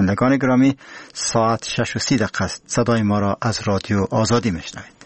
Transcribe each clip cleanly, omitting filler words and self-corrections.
شنوندگان گرامی، ساعت 6:30 است. صدای ما را از رادیو آزادی میشنوید.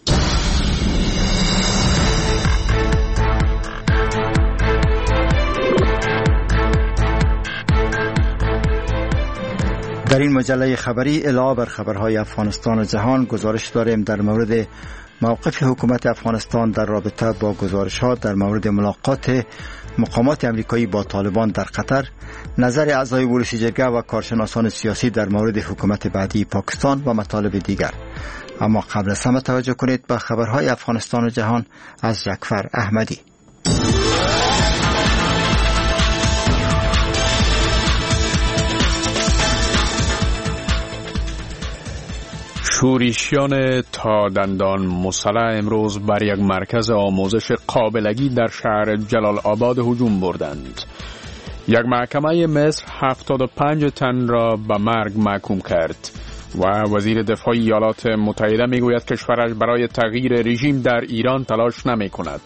در این مجله خبری علاوه بر خبرهای افغانستان و جهان گزارش داریم در مورد موقف حکومت افغانستان در رابطه با گزارش‌ها در مورد ملاقات مقامات امریکایی با طالبان در قطر، نظر اعضای ولسی جرگه و کارشناسان سیاسی در مورد حکومت بعدی پاکستان و مطالب دیگر. اما قبل از همه توجه کنید به خبرهای افغانستان و جهان از جعفر احمدی. شورشیان تا دندان مسلح امروز بر یک مرکز آموزش قابلگی در شهر جلال آباد هجوم بردند. یک محکمه مصر 75 تن را به مرگ محکوم کرد و وزیر دفاع ایالات متحده میگوید کشورش برای تغییر رژیم در ایران تلاش نمی کند.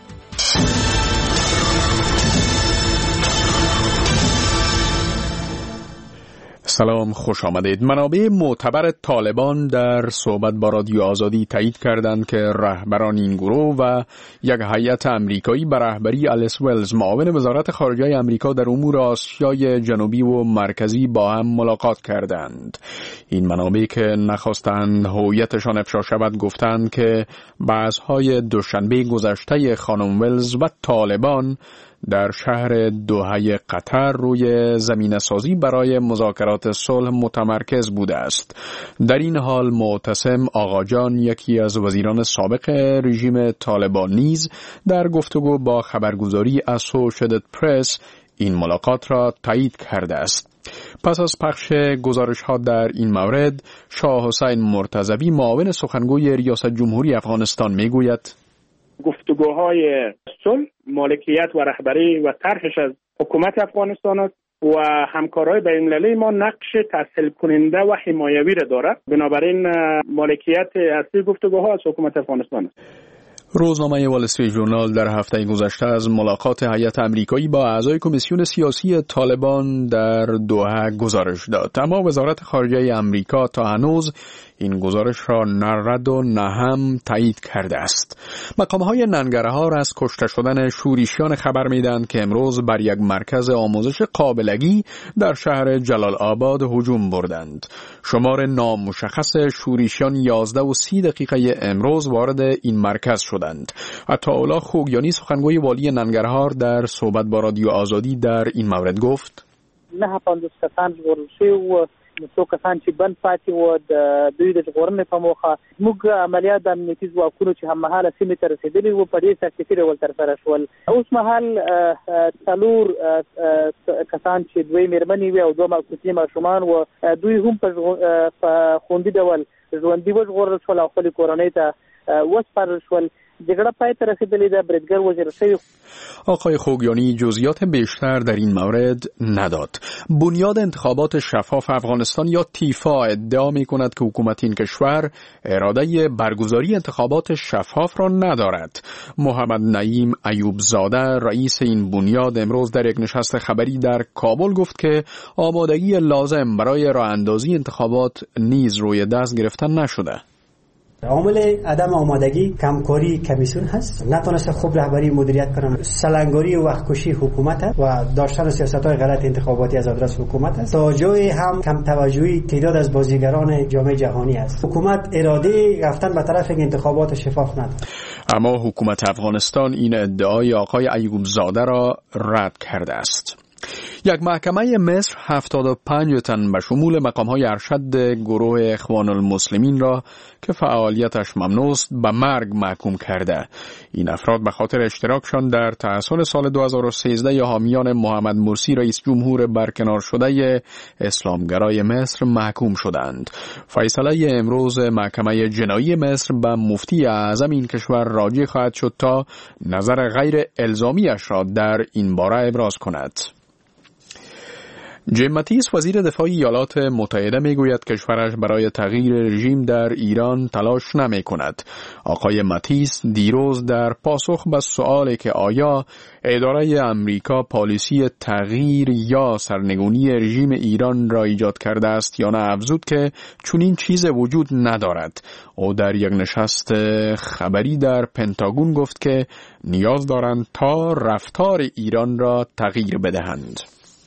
سلام، خوش آمدید. منابع معتبر طالبان در صحبت با رادیو آزادی تایید کردند که رهبران این گروه و یک هیئت امریکایی به رهبری الیس ولز معاون وزارت خارجه آمریکا در امور آسیای جنوبی و مرکزی با هم ملاقات کردند. این منابع که نخواستند هویتشان افشا شود گفتند که بحث‌های دوشنبه گذشته خانم ولز و طالبان در شهر دوحه قطر روی زمینه‌سازی برای مذاکرات صلح متمرکز بوده است. در این حال معتصم آقاجان، یکی از وزیران سابق رژیم طالبان، نیز در گفتگو با خبرگزاری اسوشییتد پرس این ملاقات را تایید کرده است. پس از پخش گزارش‌ها در این مورد، شاه حسین مرتضوی معاون سخنگوی ریاست جمهوری افغانستان میگوید گفتگوهای صلح مالکیت و رهبری و طرحش از حکومت افغانستان است و همکارای بین‌المللی ما نقش تسهیل کننده و حمایوی را دارد. بنابراین مالکیت اصلی گفتگوها از حکومت افغانستان است. روزنامه وال استریت ژورنال در هفته گذشته از ملاقات هیئت امریکایی با اعضای کمیسیون سیاسی طالبان در دوحه گزارش داد، اما وزارت خارجه امریکا تا هنوز این گزارش را نه رد و نه هم تایید کرده است. مقام‌های ننگرهار از کشته شدن شورشیان خبر می‌دهند که امروز بر یک مرکز آموزش قابلگی در شهر جلال آباد هجوم بردند. شمار نامشخص شورشیان 11:30 امروز وارد این مرکز شدند. عطاالله خوگیانی، سخنگوی والی ننگرهار، در صحبت با رادیو آزادی در این مورد گفت: نه 50 کسان ژغورل شوي و څو کسان چې بند پاتې و د دوی د ژغورنې په موخه موږ عملیات د امنیتي ځواکونو چې هممهاله سیمې ته رسېدلي وو په ډېر سختۍ ډول ترسره شول. اوس مهال څلور کسان چې دوی مېرمنې وې او دوه کوچني ماشومان و دوی هم په خوندي ډول ژوندي وژغورل شول او خپلې کورنۍ ته وسپارل شول. جګړه پای ته رسیدلې ده. بریدګر وژل شوی. آقای خوگیانی جزئیات بیشتر در این مورد نداد. بنیاد انتخابات شفاف افغانستان یا تیفا ادعا می کند که حکومت این کشور اراده برگزاری انتخابات شفاف را ندارد. محمد نعیم ایوب زاده، رئیس این بنیاد، امروز در یک نشست خبری در کابل گفت که آمادگی لازم برای راه اندازی انتخابات نیز روی دست گرفتن نشده. عامل عدم آمادگی کمکاری کمیسیون هست، نتونسته خوب رهبری مدیریت کنن، سلنگاری و وقتکشی حکومت هست و داشتن سیاست‌های غلط انتخاباتی از آدرس حکومت هست. تا جای هم کم توجهی تعداد از بازیگران جامعه جهانی است. حکومت اراده رفتن به طرف انتخابات شفاف ندارد. اما حکومت افغانستان این ادعای آقای ایوب زاده را رد کرده است. یک محکمه مصر 75 تن به شمول مقام‌های ارشد گروه اخوان المسلمین را که فعالیتش ممنوع است به مرگ محکوم کرده. این افراد به خاطر اشتراکشان در تحصن سال 2013 حامیان محمد مرسی رئیس جمهور برکنار شده اسلامگرای مصر محکوم شدند. فیصله امروز محکمه جنایی مصر به مفتی اعظم این کشور راجع خواهد شد تا نظر غیر الزامیش را در این باره ابراز کند. جیم ماتیس وزیر دفاع ایالات متحده میگوید کشورش برای تغییر رژیم در ایران تلاش نمی کند. آقای ماتیس دیروز در پاسخ به سؤالی که آیا اداره امریکا پالیسی تغییر یا سرنگونی رژیم ایران را ایجاد کرده است یا نه افزود که چنین چیز وجود ندارد. او در یک نشست خبری در پنتاگون گفت که نیاز دارند تا رفتار ایران را تغییر بدهند.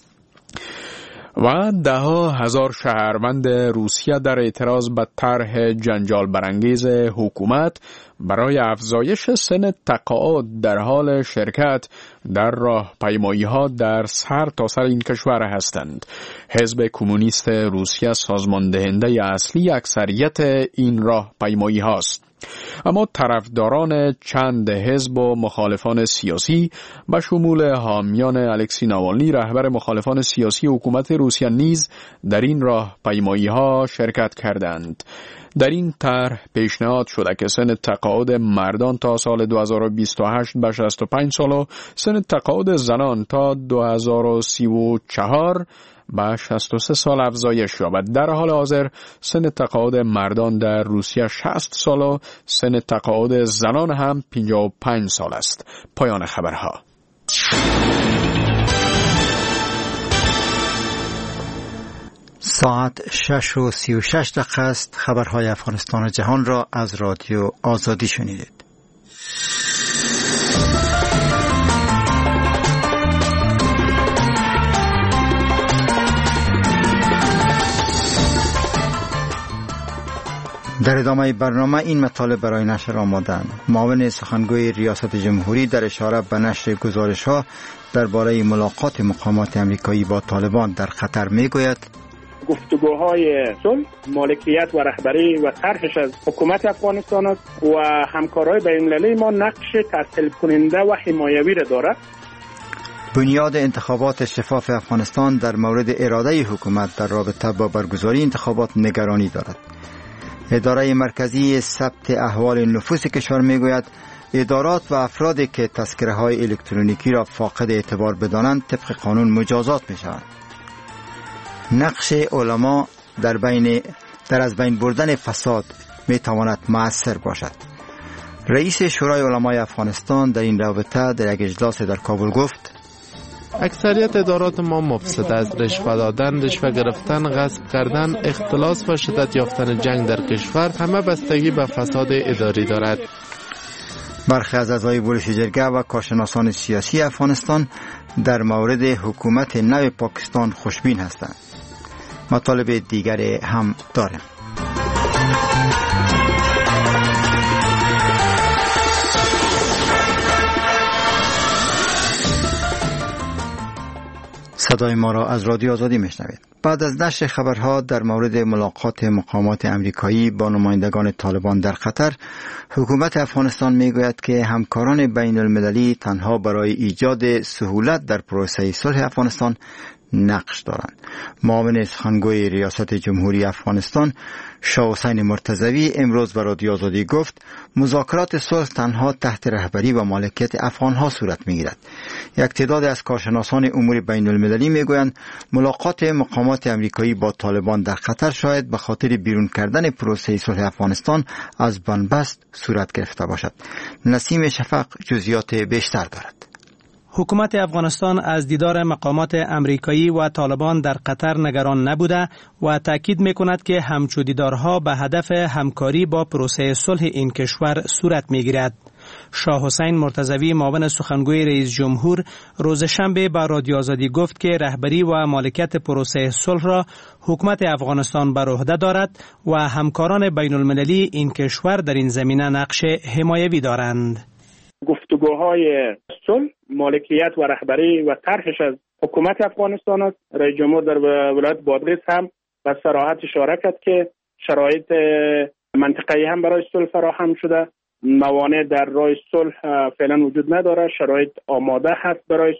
و ده‌ها هزار شهروند روسیه در اعتراض به طرح جنجال برانگیز حکومت برای افزایش سن تقاعد در حال شرکت در راهپیمایی‌ها در سرتاسر این کشور هستند. حزب کمونیست روسیه سازمان دهنده اصلی اکثریت این راهپیمایی‌ها است. اما طرفداران چند حزب و مخالفان سیاسی به شمول حامیان الکسی ناوالنی رهبر مخالفان سیاسی حکومت روسیه نیز در این راهپیمایی‌ها شرکت کردند. در این طرح پیشنهاد شده که سن تقاعد مردان تا سال 2028 به 65 سال و سن تقاعد زنان تا 2034 به 63 سال افزایش یابد. در حال حاضر سن تقاعد مردان در روسیه 60 سال و سن تقاعد زنان هم 55 سال است. پایان خبرها. ساعت 6:36 است. خبرهای افغانستان و جهان را از رادیو آزادی شنیدید. در ادامه برنامه این مطالب برای نشر آمادند. معاون سخنگوی ریاست جمهوری در اشاره به نشر گزارش‌ها درباره ملاقات مقامات امریکایی با طالبان در قطر میگوید گفتگوهای صلح، مالکیت و رهبری و طرحش از حکومت افغانستان است و همکارای بین‌المللی ما نقش تسهیل کننده و حمایوی را دارد. بنیاد انتخابات شفاف افغانستان در مورد اراده حکومت در رابطه با برگزاری انتخابات نگرانی دارد. اداره مرکزی ثبت احوال نفوس کشور میگوید ادارات و افرادی که تذکره های الکترونیکی را فاقد اعتبار بدانند طبق قانون مجازات می شوند. نقش علما در از بین بردن فساد می تواند مؤثر باشد. رئیس شورای علمای افغانستان در این رابطه در یک اجلاس در کابل گفت اکثریت ادارات ما مفسد است. رشوه دادن، رشوه گرفتن، غصب کردن، اختلاس و شدت یافتن جنگ در کشور همه بستگی به فساد اداری دارد. برخی از اعضای بورس جرگه و کارشناسان سیاسی افغانستان در مورد حکومت نو پاکستان خوشبین هستند. مطالب دیگری هم داریم. صدای ما را از رادیو آزادی میشنوید. بعد از نشر خبرها در مورد ملاقات مقامات امریکایی با نمایندگان طالبان در قطر، حکومت افغانستان میگوید که همکاران بین المللی تنها برای ایجاد سهولت در پروسه صلح افغانستان نقش دارند. معاون سخنگوی ریاست جمهوری افغانستان شاه حسین مرتضوی امروز به رادیو آزادی گفت مذاکرات صلح تنها تحت رهبری و مالکیت افغانها صورت میگیرد. یک تعداد از کارشناسان امور بین المللی میگویند ملاقات مقامات امریکایی با طالبان در قطر شاید به خاطر بیرون کردن پروسه صلح افغانستان از بنبست صورت گرفته باشد. نسیم شفق جزئیات بیشتر دارد. حکومت افغانستان از دیدار مقامات امریکایی و طالبان در قطر نگران نبوده و تاکید می‌کند که همچو دیدارها به هدف همکاری با پروسه صلح این کشور صورت می‌گیرد. شاه حسین مرتضوی معاون سخنگوی رئیس جمهور روز شنبه با رادیو آزادی گفت که رهبری و مالکیت پروسه صلح را حکومت افغانستان بر عهده دارد و همکاران بین المللی این کشور در این زمینه نقش حمایوی دارند. گفتگوهای صلح، مالکیت و رهبری و طرحش از حکومت افغانستان است. رئیس جمهور در ولایت بادغیس هم به صراحت اشاره کرد که شرایط منطقه‌ای هم برای صلح فراهم شده. موانع در راه صلح فعلا وجود نداره. شرایط آماده هست برای صلح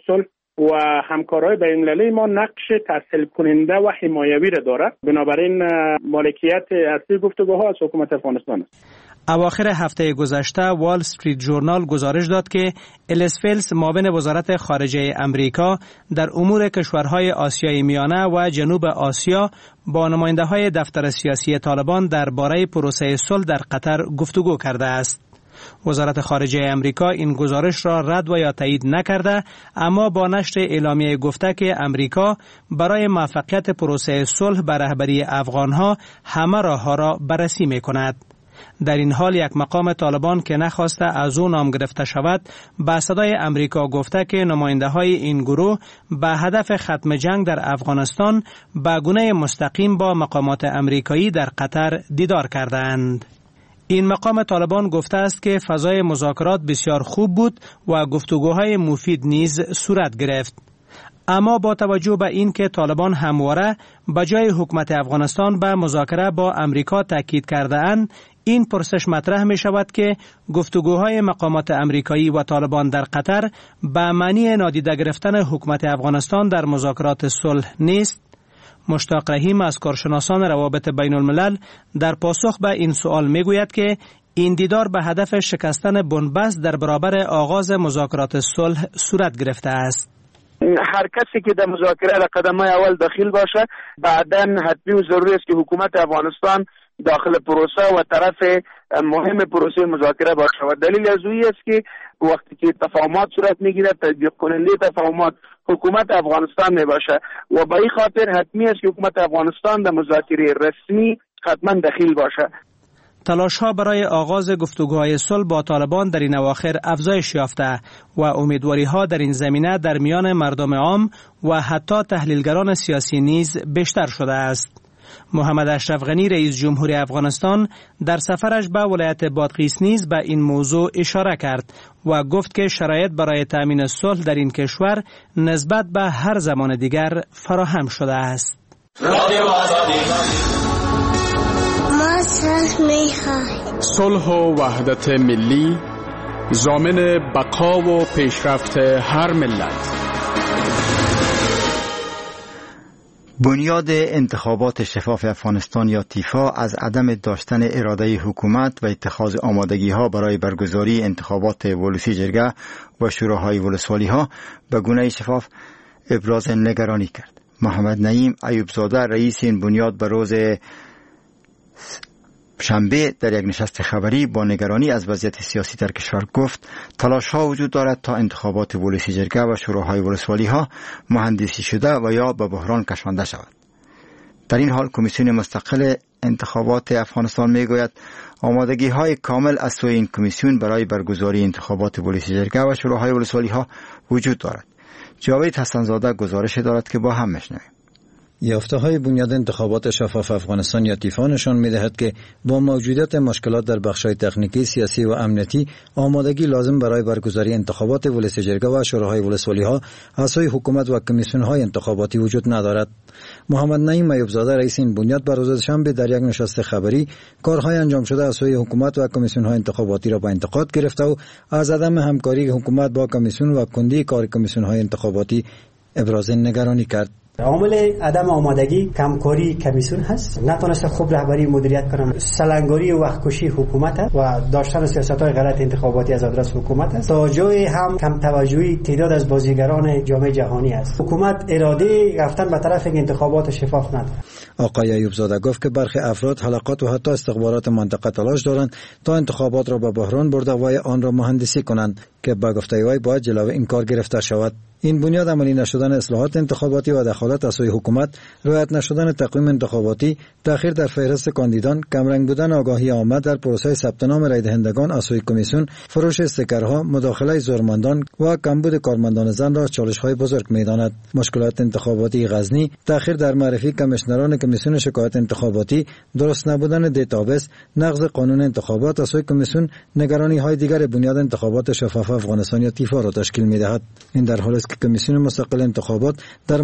و همکارای بین‌المللی ما نقش تسهیل کننده و حمایوی را داره. بنابراین مالکیت اصلی گفتگوها از حکومت افغانستان است. اواخر هفته گذشته وال استریت ژورنال گزارش داد که الیس فیلز معاون وزارت خارجه امریکا در امور کشورهای آسیای میانه و جنوب آسیا با نماینده‌های دفتر سیاسی طالبان درباره پروسه صلح در قطر گفتگو کرده است. وزارت خارجه امریکا این گزارش را رد و یا تایید نکرده، اما با نشر اعلامیه گفته که امریکا برای موفقیت پروسه صلح به رهبری افغانها همه راه‌ها را بررسی می‌کند. در این حال یک مقام طالبان که نخواسته از او نام گرفته شود به صدای امریکا گفته که نماینده‌های این گروه به هدف ختم جنگ در افغانستان به گونه مستقیم با مقامات امریکایی در قطر دیدار کردند. این مقام طالبان گفته است که فضای مذاکرات بسیار خوب بود و گفتگوهای مفید نیز صورت گرفت. اما با توجه به این که طالبان همواره به جای حکومت افغانستان به مذاکره با امریکا تاکید کرده اند، این پرسش مطرح می شود که گفتگوهای مقامات امریکایی و طالبان در قطر به معنی نادیده گرفتن حکومت افغانستان در مذاکرات صلح نیست. مشتاق رحیم از کارشناسان روابط بین الملل در پاسخ به این سوال می گوید که این دیدار به هدف شکستن بنبست در برابر آغاز مذاکرات صلح صورت گرفته است. هر کسی که در مذاکره در قدم‌های اول داخل باشه بعداً حتمی و ضروری است که حکومت افغانستان داخل پروسه و طرف مهم پروسه مذاکره باشه و دلیل از اویی است که وقتی که تفاهمات صورت میگیره تطبیق کننده تفاهمات حکومت افغانستان می باشه و به این خاطر حتمی است که حکومت افغانستان در مذاکره رسمی حتما داخل باشه. تلاش‌ها برای آغاز گفتگوهای صلح با طالبان در این اواخر افزایش یافته و امیدواری‌ها در این زمینه در میان مردم عام و حتی تحلیلگران سیاسی نیز بیشتر شده است. محمد اشرف غنی رئیس جمهوری افغانستان در سفرش به ولایت بادغیس نیز به این موضوع اشاره کرد و گفت که شرایط برای تأمین صلح در این کشور نسبت به هر زمان دیگر فراهم شده است. صلح و وحدت ملی ضامن بقا و پیشرفت هر ملت. بنیاد انتخابات شفاف افغانستان یا تیفا از عدم داشتن اراده حکومت و اتخاذ آمادگی‌ها برای برگزاری انتخابات ولسی جرگه و شوراهای ولسوالی‌ها به گونه شفاف ابراز نگرانی کرد. محمد نعیم ایوبزاده رئیس این بنیاد به روز شنبه در یک نشست خبری با نگرانی از وضعیت سیاسی در کشور گفت تلاش‌ها وجود دارد تا انتخابات ولسی جرگه و شوراهای ولسوالی‌ها مهندسی شده و یا به بحران کشانده شود. در این حال کمیسیون مستقل انتخابات افغانستان میگوید آمادگی‌های کامل از سوی این کمیسیون برای برگزاری انتخابات ولسی جرگه و شوراهای ولسوالی‌ها وجود دارد. جاوید حسن‌زاده گزارش دارد که با هم میشنویم. یافته‌های بنیاد انتخابات شفاف افغانستان یا تیفا نشان می‌دهد که با موجودیت مشکلات در بخش‌های تکنیکی، سیاسی و امنیتی، آمادگی لازم برای برگزاری انتخابات ولسی جرگه و شوراهای ولسوالی‌ها از سوی حکومت و کمیسیون‌های انتخاباتی وجود ندارد. محمد نعیم ایوبزاده رئیس این بنیاد بر روز شنبه در یک نشست خبری کارهای انجام شده از سوی حکومت و کمیسیون‌های انتخاباتی را با انتقاد گرفته و از عدم همکاری حکومت با کمیسیون و کندی کار کمیسیون‌های انتخاباتی ابراز نگرانی کرد. عامل عدم آمادگی کمکاری کمیسیون هست، نتونسته خوب رهبری مدیریت کنن، سلنگاری و وقتکشی حکومت هست و داشتن سیاست‌های غلط انتخاباتی از آدرس حکومت است. تا جای هم کم توجهی تعداد از بازیگران جامعه جهانی است. حکومت اراده رفتن به طرف انتخابات شفاف نداره. آقای ایوبزاده گفت که برخی افراد حلقات و حتی استخبارات منطقه تلاش دارند تا انتخابات را به بحران برده و آن را مهندسی کنند که با گفته وی باید جلوی این کار گرفته شود. این بنیاد عملی نشدن اصلاحات انتخاباتی و دخالت از سوی حکومت، رعایت نشدن تقویم انتخاباتی، تأخیر در فهرست کاندیدان، کمرنگ بودن آگاهی عامه در پروسه ثبت نام رای دهندگان از سوی کمیسیون، فروش استیکرها، مداخله زورمندان و کمبود کارمندان زن را چالش‌های بزرگ می‌داند. مشکلات انتخاباتی غزنی، تأخیر در معرفی کمیشنران کمیسیون شکایت انتخاباتی، درست نبودن دیتابیس، نقض قانون انتخابات از سوی کمیسیون نگرانی‌های دیگر بنیاد انتخابات شفاف افغانستان یا تیفا را تشکیل می‌دهد. این در حالی است که کمیسیون مستقل انتخابات در ماه حمل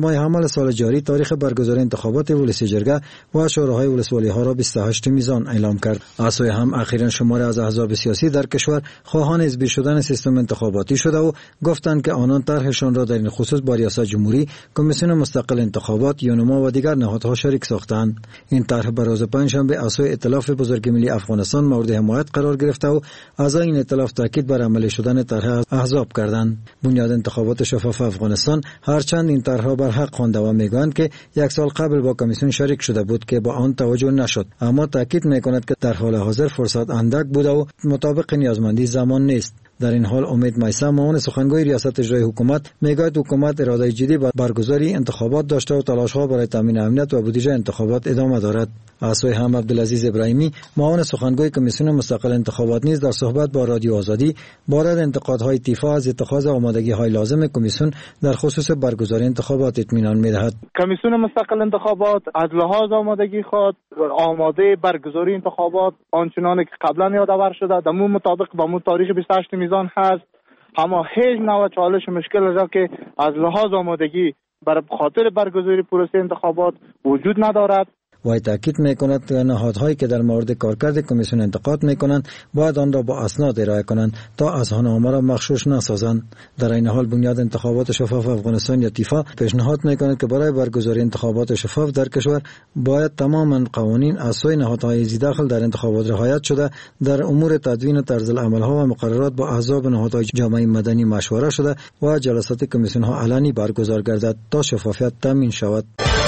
سال جاری تاریخ برگزاری انتخابات ولسی جرگه و شوراهای ولسوالی ها را 28 میزان اعلام کرد. از سوی هم اخیراً شماری از احزاب سیاسی در کشور خواهان حزبی شدن سیستم انتخاباتی شده و گفتند که آنان طرحشان را در این خصوص با ریاست جمهوری، کمیسیون مستقل انتخابات، یونما و دیگر نهادها شریک ساختند. این طرح بر روز پنجشنبه از سوی ائتلاف بزرگ ملی افغانستان مورد حمایت قرار گرفته و اعضای این ائتلاف تاکید بر عملی شدن طرح احزاب کردند. بنیاد انتخابات شفاف افغانستان هرچند این طرح بر حق خوانده و میگویند که یک سال قبل با کمیسیون شریک شده بود که با آن توجه نشد، اما تاکید میکند که در حال حاضر فرصت اندک بوده و مطابق نیازمندی زمان نیست. در این حال امید میثم معاون سخنگوی ریاست اجرایی حکومت میگوید حکومت اراده جدی به برگزاری انتخابات داشته و تلاش‌ها برای تامین امنیت و بودجه انتخابات ادامه دارد. از سوی هم عبدالعزیز ابراهیمی معاون سخنگوی کمیسیون مستقل انتخابات نیز در صحبت با رادیو آزادی بارد انتقادهای تیفا از اتخاذ آمادگی‌های لازم کمیسیون در خصوص برگزاری انتخابات اطمینان می‌دهد. کمیسیون مستقل انتخابات از لحاظ آمادگی خود آماده برگزاری انتخابات آنچنانی که قبلا یادآور شده در مطابق با تاریخ 28 میزان هست، اما هیچ نوع چالش مشکل از که از لحاظ آمادگی برای خاطر برگزاری پروسه انتخابات وجود ندارد. و تاکید میکند که نهادهایی که در مورد کارکرد کمیسیون انتقاد میکنند باید آن را با اسناد ارائه کنند تا اذهان‌عامه را مغشوش نسازند. در این حال بنیاد انتخابات شفاف افغانستان یا تیفا پیشنهاد میکند که برای برگزاری انتخابات شفاف در کشور باید تماما قوانین از سوی نهادهای ذی‌دخل در انتخابات رعایت شده، در امور تدوین و طرز العمل‌ها و مقررات با احزاب و نهادهای جامعه مدنی مشوره شده و جلسات کمیسیون‌ها علنی برگزار گردد تا شفافیت تامین شود.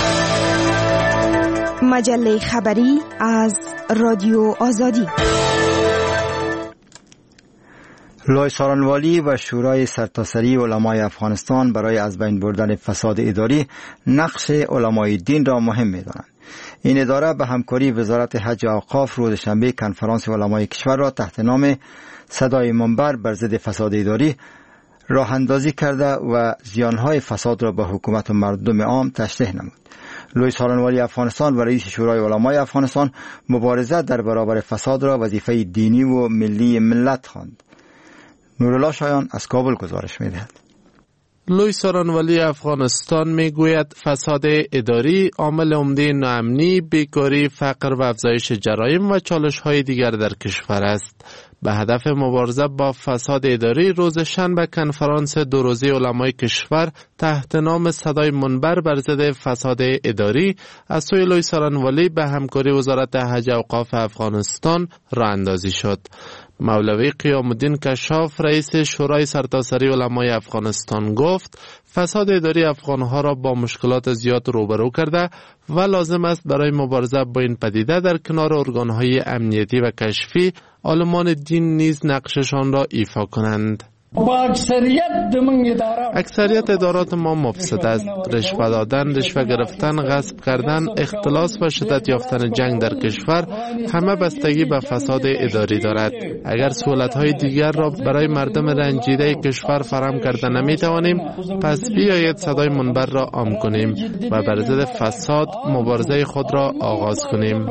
مجله خبری از رادیو آزادی. لوی سارنوالی و شورای سرتاسری علمای افغانستان برای از بین بردن فساد اداری نقش علمای دین را مهم می‌دانند. این اداره به همکاری وزارت حج و اوقاف روز شنبه کنفرانس علمای کشور را تحت نام صدای منبر بر ضد فساد اداری راه اندازی کرده و زیانهای فساد را به حکومت و مردم عام تشریح نمود. لوی سارنوالی افغانستان و رئیس شورای علمای افغانستان مبارزه در برابر فساد را وظیفه دینی و ملی ملت خواند. نورالله شایان از کابل گزارش می‌دهد. لوی سارنوالی افغانستان میگوید فساد اداری عامل عمده ناامنی، بیکاری، فقر و افزایش جرایم و چالش‌های دیگر در کشور است. به هدف مبارزه با فساد اداری روز شنبه کنفرانس دو روزه علمای کشور تحت نام صدای منبر بر ضد فساد اداری از سوی لوی سارنوالی به همکاری وزارت حج و اوقاف افغانستان راه اندازی شد. مولوی قیام الدین کشاف رئیس شورای سرتاسری علمای افغانستان گفت فساد اداری افغانها را با مشکلات زیاد روبرو کرده و لازم است برای مبارزه با این پدیده در کنار ارگانهای امنیتی و کشفی عالمان دین نیز نقششان را ایفا کنند. اکثریت ادارات ما مفسد است. رشوه دادن، رشوه گرفتن، غصب کردن، اختلاس و شدت یافتن جنگ در کشور همه بستگی به فساد اداری دارد. اگر سهولت‌های دیگر را برای مردم رنجیده کشور فراهم کرده نمی‌توانیم، پس بیایید صدای منبر را عام کنیم و بر ضد فساد مبارزه خود را آغاز کنیم.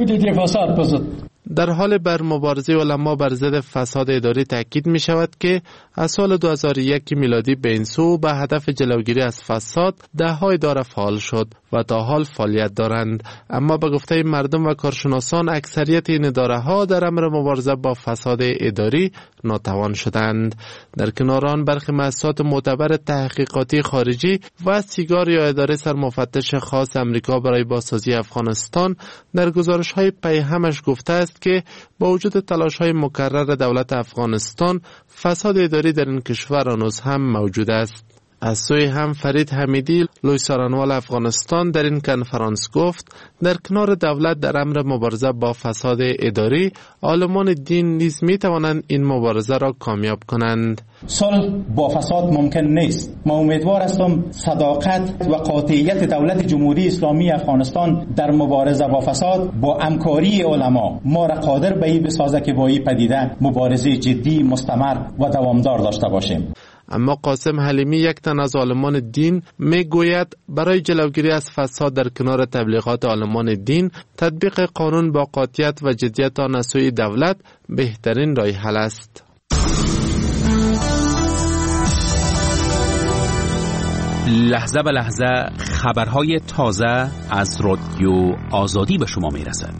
در حال بر مبارزه علما بر ضد فساد اداری تاکید می شود که از سال 2001 میلادی به این سو به هدف جلوگیری از فساد ده‌ها اداره فعال شد و تا حال فعالیت دارند، اما به گفته مردم و کارشناسان اکثریت این اداره‌ها در امر مبارزه با فساد اداری ناتوان شدند. در کنار آن برخی مؤسسات معتبر تحقیقاتی خارجی و سیگار یا اداره سرمفتش خاص امریکا برای بازسازی افغانستان در گزارش‌های پیهمش گفته است که با وجود تلاش‌های مکرر دولت افغانستان فساد اداری در این کشور هنوز هم موجود است. از سوی هم فرید حمیدی لوی سارنوال افغانستان در این کنفرانس گفت در کنار دولت در امر مبارزه با فساد اداری عالمان دین نیز می توانند این مبارزه را کامیاب کنند. صلح با فساد ممکن نیست. ما امیدوار هستم صداقت و قاطعیت دولت جمهوری اسلامی افغانستان در مبارزه با فساد با همکاری علما ما را قادر به این بسازه که با این پدیده مبارزه جدی، مستمر و دوامدار داشته باشیم. اما قاسم حلیمی یک تن از عالمان دین می گوید برای جلوگیری از فساد در کنار تبلیغات عالمان دین تطبیق قانون با قاطعیت و جدیت آن از سوی دولت بهترین راه حل است. لحظه به لحظه خبرهای تازه از رادیو آزادی به شما میرسد.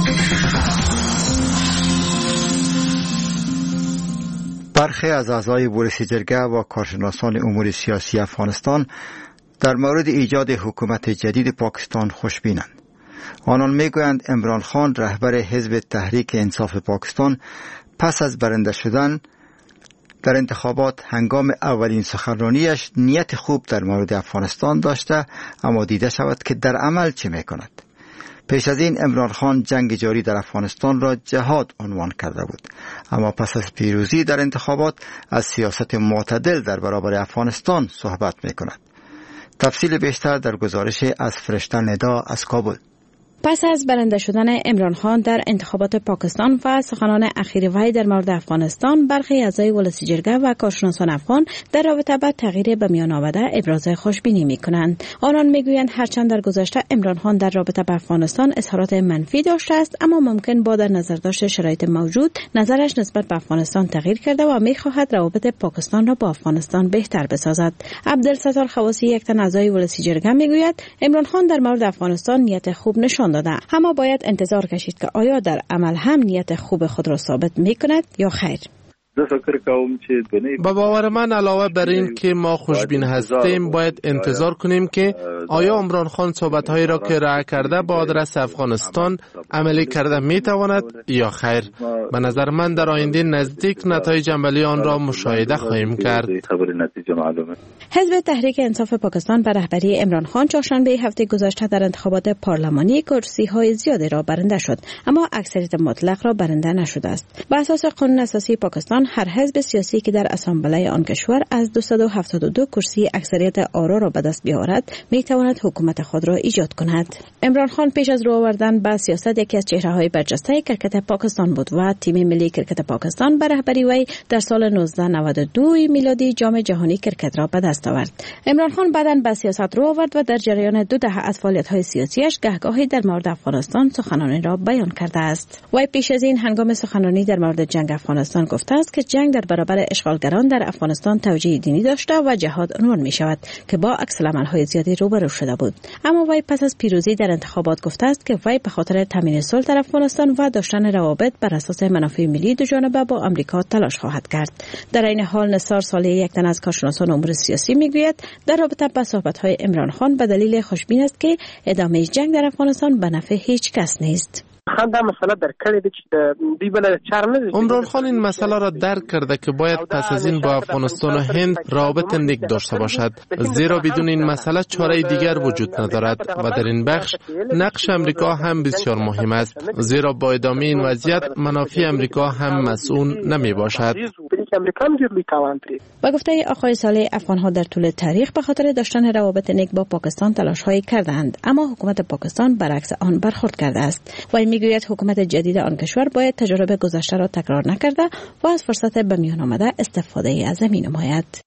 برخی از اعضای ولسی جرگه و کارشناسان امور سیاسی افغانستان در مورد ایجاد حکومت جدید پاکستان خوشبینند. آنان میگویند عمران خان رهبر حزب تحریک انصاف پاکستان پس از برنده شدن در انتخابات هنگام اولین سخنرانیش نیت خوب در مورد افغانستان داشته، اما دیده شود که در عمل چه میکند. پیش از این عمران خان جنگ جاری در افغانستان را جهاد عنوان کرده بود، اما پس از پیروزی در انتخابات از سیاست معتدل در برابر افغانستان صحبت میکند. تفصیل بیشتر در گزارش از فرشته ندا از کابل. پس از برنده شدن عمران خان در انتخابات پاکستان و سخنان اخیر وی در مورد افغانستان، برخی اعضای ولسی جرگه و کارشناسان افغان در رابطه با تغییر به میان آمده ابراز خوشبینی می‌کنند. آنان می‌گویند هرچند در گذشته عمران خان در رابطه با افغانستان اظهارات منفی داشته است، اما ممکن با در نظر داشت شرایط موجود نظرش نسبت به افغانستان تغییر کرده و می‌خواهد روابط پاکستان را با افغانستان بهتر بسازد. عبدالستار خواسی، یک تن اعضای ولسی جرگه، می‌گوید عمران خان در مورد افغانستان نیت خوب نشان داده، اما باید انتظار کشید که آیا در عمل هم نیت خوب خود را ثابت می‌کند یا خیر. با باور من علاوه بر این که ما خوشبین هستیم، باید انتظار کنیم که آیا عمران خان صحبت‌هایی را که راه کرده با آدرس افغانستان عملی کرده می‌تواند یا خیر. به نظر من در آینده نزدیک نتایج عملی آن را مشاهده خواهیم کرد. حزب تحریک انصاف پاکستان به رهبری عمران خان چهارشنبه هفته گذشته در انتخابات پارلمانی کرسی‌های زیادی را برنده شد، اما اکثریت مطلق را برنده نشده است. بر اساس قانون اساسی پاکستان، هر حزب سیاسی که در اسامبله آن کشور از 272 کرسی اکثریت آرا را به دست بیاورد، میتواند حکومت خود را ایجاد کند. عمران خان پیش از رو آوردن به سیاست یکی از چهره‌های برجسته کرکت پاکستان بود و تیم ملی کرکت پاکستان به رهبری وی در سال 1992 میلادی جام جهانی کرکت را به دست آورد. عمران خان بعداً به سیاست رو آورد و در جریان 2 دهه از فعالیت‌های سیاسیش گهگاهی در مورد افغانستان سخنرانی را بیان کرده است. وی پیش از این هنگام سخنرانی در مورد جنگ افغانستان گفته است که جنگ در برابر اشغالگران در افغانستان توجیه دینی داشته و جهاد عنوان می شود که با عکس‌العمل‌های زیادی روبرو شده بود. اما وی پس از پیروزی در انتخابات گفته است که وی به خاطر تامین صلح در افغانستان و داشتن روابط بر اساس منافع ملی دو جانبه با آمریکا تلاش خواهد کرد. در این حال نثار صالحی، یک تن از کارشناسان امور سیاسی، میگوید در رابطه با صحبت‌های عمران خان به دلیل خوشبین است که ادامه جنگ در افغانستان به نفع هیچ کس نیست. عمران خان این مسئله را درک کرده که باید پس از این با افغانستان و هند رابط نیک داشته باشد، زیرا بدون این مسئله چاره دیگر وجود ندارد و در این بخش نقش امریکا هم بسیار مهم است، زیرا با ادامه این وضعیت منافع امریکا هم مسئول نمی باشد. با گفته آقای صالح، افغان‌ها در طول تاریخ به خاطر داشتن روابط نیک با پاکستان تلاش‌هایی کردند، اما حکومت پاکستان برعکس آن برخورد کرده است. و میگوید حکومت جدید آن کشور باید تجربه گذشته را تکرار نکرده و از فرصت به میان آمده استفاده از می نماید.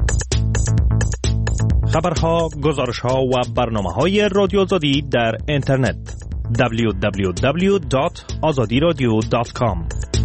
خبرها، گزارش‌ها و برنامه‌های رادیو آزادی در اینترنت www.azadiradio.com.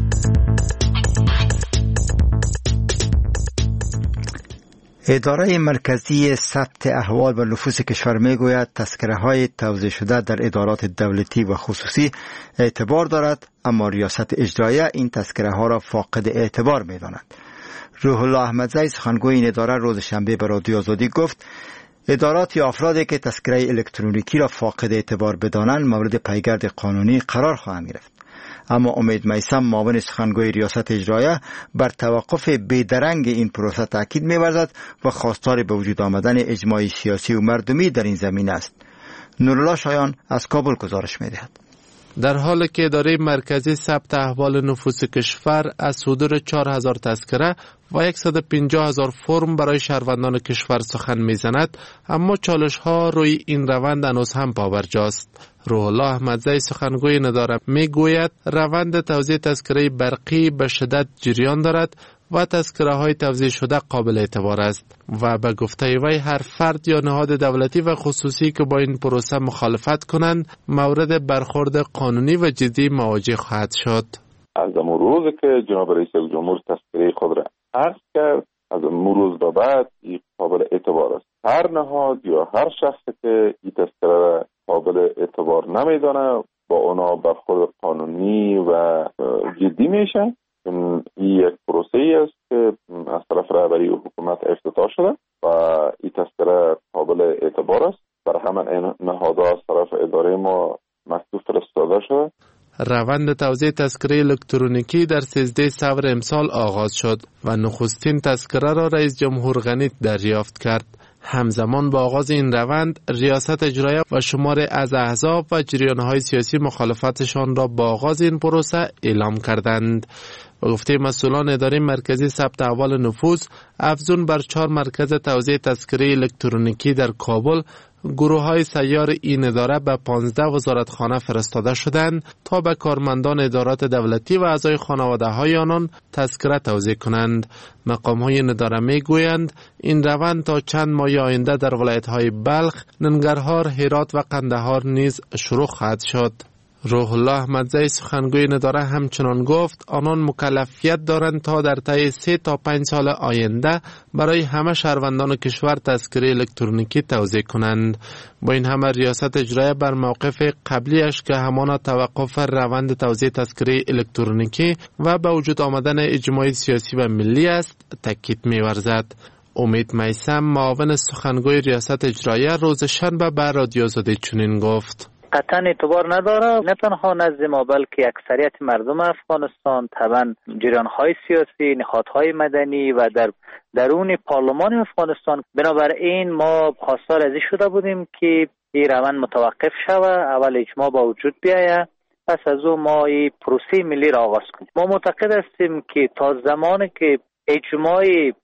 اداره مرکزی ثبت احوال و نفوس کشور میگوید تذکره‌های توزیع شده در ادارات دولتی و خصوصی اعتبار دارد، اما ریاست اجراییه این تذکره‌ها را فاقد اعتبار می‌داند. روح الله احمدزی، سخنگوی این اداره، روز شنبه به رادیو آزادی گفت ادارات یا افرادی که تذکره الکترونیکی را فاقد اعتبار بدانند مورد پیگرد قانونی قرار خواهند گرفت. اما امید میثم، معاون سخنگوی ریاست اجراییه، بر توقف بیدرنگ این پروسه تاکید می‌ورزد و خواستار به وجود آمدن اجماع سیاسی و مردمی در این زمینه است. نورالله شایان از کابل گزارش می‌دهد. در حالی که اداره مرکزی ثبت احوال نفوس کشور از صدور 4000 تذکره و 150,000 فرم برای شهروندان کشور سخن میزند، اما چالش‌ها روی این روند هنوز هم پابرجاست. روح الله احمدزی، سخنگوی نداره، میگوید روند توزیع تذکره برقی به شدت جریان دارد و تذکره‌های توزیع شده قابل اعتبار است و به گفته وی هر فرد یا نهاد دولتی و خصوصی که با این پروسه مخالفت کنند مورد برخورد قانونی و جدی مواجه خواهد شد. از روزی که جناب رئیس جمهور تذکره خود را عرض کرد، از روز به بعد این قابل اعتبار است. هر نهاد یا هر شخصی که این تذکره قابل اعتبار نمیدانه با اونا برخورد قانونی و جدی میشه. این یک پروسه‌ای است که از طرف رهبری حکومت افتتاح شده و این تذکره قابل اعتبار است. برای همین نهادها از طرف اداره ما مکتوب فرستاده شده. روند توزیع تذکره الکترونیکی در 13 سپر امسال آغاز شد و نخستین تذکره را رئیس جمهور غنی دریافت کرد. همزمان با آغاز این روند، ریاست اجرایی و شماری از احزاب و جریان‌های سیاسی مخالفتشان را با آغاز این پروسه اعلام کردند. به گفته مسئولان اداره مرکزی ثبت احوال نفوذ، افزون بر 4 مرکز توزیع تذکره الکترونیکی در کابل، گروه‌های سیار این اداره به 15 وزارتخانه فرستاده شدند تا به کارمندان ادارات دولتی و اعضای خانواده‌های آنان تذکره توزیع کنند. مقام‌های این اداره می‌گویند این روند تا چند ماه آینده در ولایت‌های بلخ، ننگرهار، هرات و قندهار نیز شروع خواهد شد. روح الله احمدزی سخنگوی این اداره همچنان گفت آنان مکلفیت دارند تا در طی 3 تا 5 سال آینده برای همه شهروندان کشور تذکره الکترونیکی توزیع کنند. با این همه ریاست اجرایی بر موقف قبلیش که همان توقف روند توزیع تذکره الکترونیکی و به وجود آمدن اجماع سیاسی و ملی است تاکید می‌ورزد. امید میثم معاون سخنگوی ریاست اجرایی روز شنبه به رادیو آزادی چنین گفت: قطعا اعتبار نداره، نه تنها نزد ما بلکه اکثریت مردم افغانستان، طبعا جریان‌های سیاسی، نهادهای مدنی و در درون پارلمان افغانستان. بنابراین ما خواستار از این شده بودیم که این روند متوقف شود، اول اجماع با وجود بیاید، پس از او ما این پروسه ملی را آغاز کنیم. ما معتقد هستیم که تا زمانی که اجماع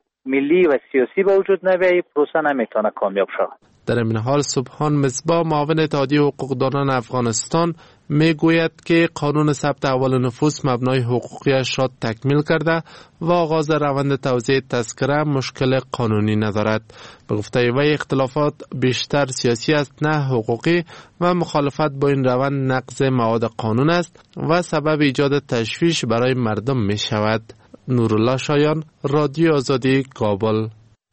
ملی و سیاسی با وجود نبیاید پروسه نمیتونه کامیاب شود. در این حال سبحان مصباح معاون اتحادیه حقوقدانان افغانستان میگوید که قانون ثبت احوال نفوس مبنای حقوقیش را تکمیل کرده و آغاز روند توزیع تذکره مشکل قانونی ندارد. به گفته وی اختلافات بیشتر سیاسی است نه حقوقی و مخالفت با این روند نقض مواد قانون است و سبب ایجاد تشویش برای مردم می شود. نورالله شایان، رادیو آزادی، کابل.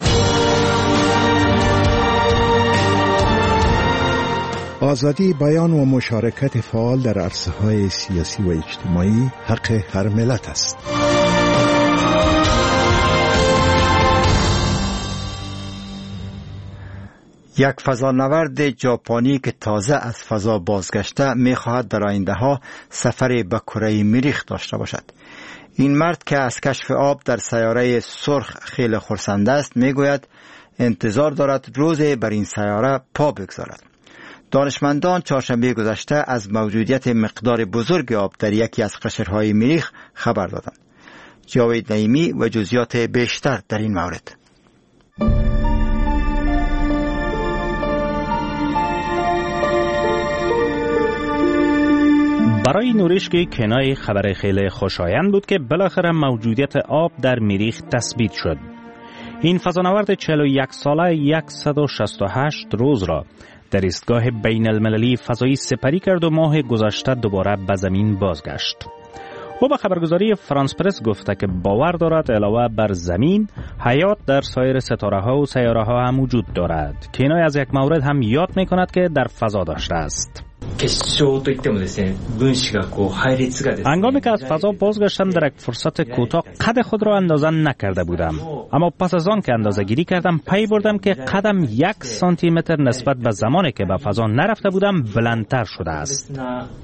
آزادی بیان و مشارکت فعال در عرصه‌های سیاسی و اجتماعی حق هر ملت است. یک فضانورد ژاپنی که تازه از فضا بازگشته می‌خواهد در آینده‌ها سفری به کره مریخ داشته باشد. این مرد که از کشف آب در سیاره سرخ خیلی خرسنده است میگوید انتظار دارد روزی بر این سیاره پا بگذارد. دانشمندان چهارشنبه گذشته از موجودیت مقدار بزرگ آب در یکی از قشرهای مریخ خبر دادند. جاوید نعیمی و جزئیات بیشتر در این مورد. برای نورشکی کنای خبر خیلی خوشایند بود که بالاخره موجودیت آب در مریخ تثبیت شد. این فضانورد 41 ساله 168 روز را در ایستگاه بین المللی فضایی سپری کرد و ماه گذشته دوباره به زمین بازگشت. او به خبرگزاری فرانس پرس گفته که باور دارد علاوه بر زمین حیات در سایر ستاره ها و سیاره ها هم وجود دارد. کنای از یک مورد هم یاد می کند که در فضا داشته است. هنگامی که از فضا بازگشتم در یک فرصت کوتاه قد خود را اندازه نکرده بودم، اما پس از آن که اندازه گیری کردم پی بردم که قدم 1 سانتی متر نسبت به زمانی که به فضا نرفته بودم بلندتر شده است.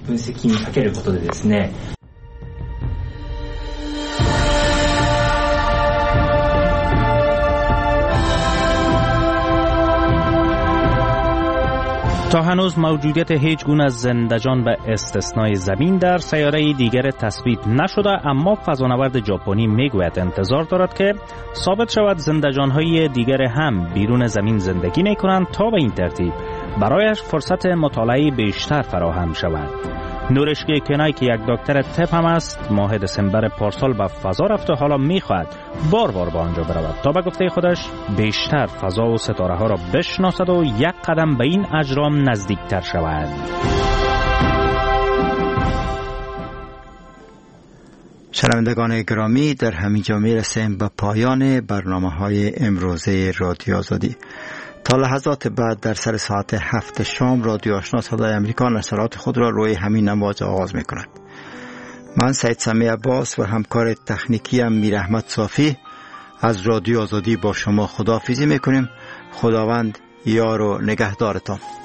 تا هنوز موجودیت هیچ گونه زنده‌جان به استثنای زمین در سیاره دیگر تثبیت نشده، اما فضانورد ژاپنی میگوید انتظار دارد که ثابت شود زنده‌جان‌های دیگر هم بیرون زمین زندگی می‌کنند تا به این ترتیب برایش فرصت مطالعه بیشتر فراهم شود. نورشکی کنای که یک دکتر طب هم است، ماه دسامبر پارسال به فضا رفت و حالا میخواهد بار بار به آنجا برود تا به گفته خودش بیشتر فضا و ستاره ها را بشناسد و یک قدم به این اجرام نزدیکتر شود. شنوندگان گرامی، در همینجا میرسیم به پایان برنامه‌های امروزه رادیو آزادی. تا لحظات بعد در سر ساعت 7 شام رادیو آشنا صدای امریکا نشرات خود را روی همین امواج آغاز می کند. من سید سمی عباس و همکار تکنیکی میر احمد صافی از رادیو آزادی با شما خداحافظی می کنیم. خداوند یار و نگهدارتان.